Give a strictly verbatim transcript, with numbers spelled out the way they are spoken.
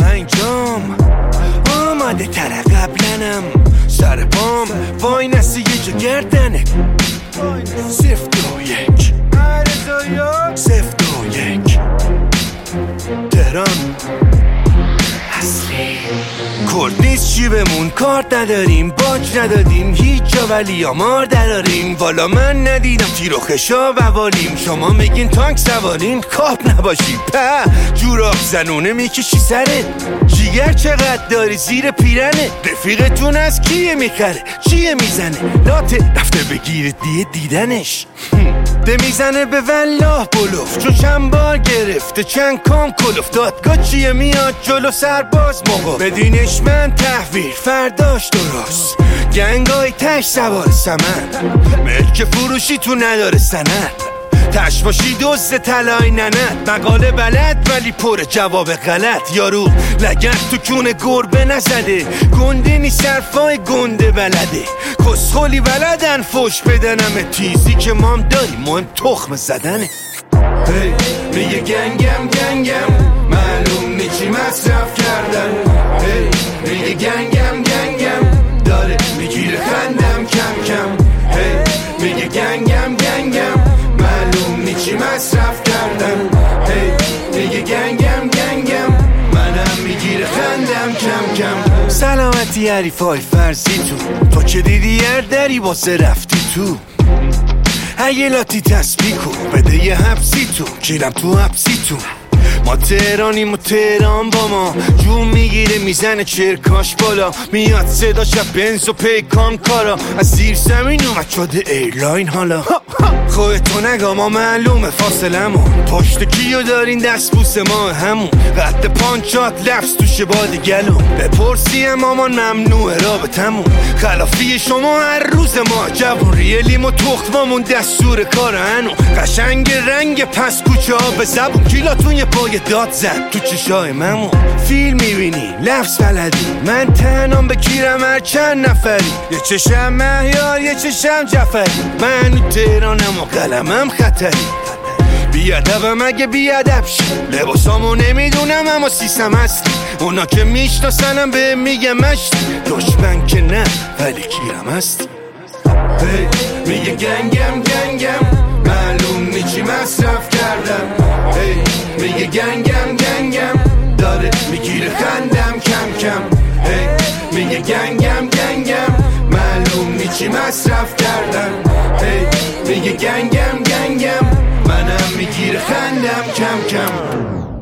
اینجام آماده تر قبلنم سر پام وای نسی یه جا گردنه سفت و یک سفت و یک تهران اصلی کرد نیست چی بمون کار نداریم باج ندادیم هیچ جا ولی آمار دراریم والا من ندیدم تیر و خشا بوالیم شما میگین تانک سوارین کاب نباشی په جوراب زنونه میکشی سرت جیگر چقدر داری زیر پیرنه رفیقتون از کیه میخره چیه میزنه لاته رفته بگیرید دیه دیدنش ده میزنه به والله بلوف چون چند بار گرفته چند کام کلوف دادگاه چیه میاد جلو سرباز موقع بدینش من تحویل فرداش درست گنگای تش سوار سمن ملک فروشی تو نداره سند تش باشی دوز تلای ننت مقاله بلد ولی پر جواب غلط یارو لگت تو کون گربه نزده گنده نی صرفای گنده بلده کسخولی بلدن فوش بدنم تیزی که مام داری مهم تخم زدنه hey, میگه گنگم گنگم معلوم نی چی مصرف کردن hey, میگه گنگم گنگم داره میگیره خندم کم کم hey, میگه گنگم گنگم معلوم نی چی مصرف کردن hey, میگه گنگم گنگم منم میگیره خندم کم کم سلامتی حریفای فرضی تو تو که دیدی هر دری واسه رفتی تو اگه لاتی تسبیح کن بده یه حبسی تو کیرم تو حبسی تو ما تهرانیم و تهران با ما جون میگیره میزنه چرکاش بالا میاد صدا شب بنز و پیکان کارا از زیر زمین اومد شده ایرلاین حالا خودتو نگا ما معلومه فاصلمون پشت کیو دارین دست بوس ما همون قد پانچات لفظ توشه باد گلون بپرسیم مامان ممنوع رابطمون خلافی شما هر روز ما جوون ریلیم و تخممون دستور کار هنو قشنگ رنگ پس کوچه ها به زبون کیلاتون یه پای داد زد تو چشای ممون فیلم میبینی لفظ بلدی من تنام بکیرم هر چند نفری یه چشم مهیار یه چشم جعفری من تهرانم و قلمم خطری بیادبم اگه بیادب شی لباسامو نمیدونم اما سیسم هستی اونا که میشناسنم به میگه مشتی دشمن که نه ولی کیرم هستی hey, میگه گنگم گنگم معلوم نی چی مصرف کردم hey, میگه گنگم گنگم داره میگیره خندم کم کم hey, میگه گنگم گنگم معلوم نی چی مصرف کردم hey, میگه گنگم گنگم منم میگیره خندم کم کم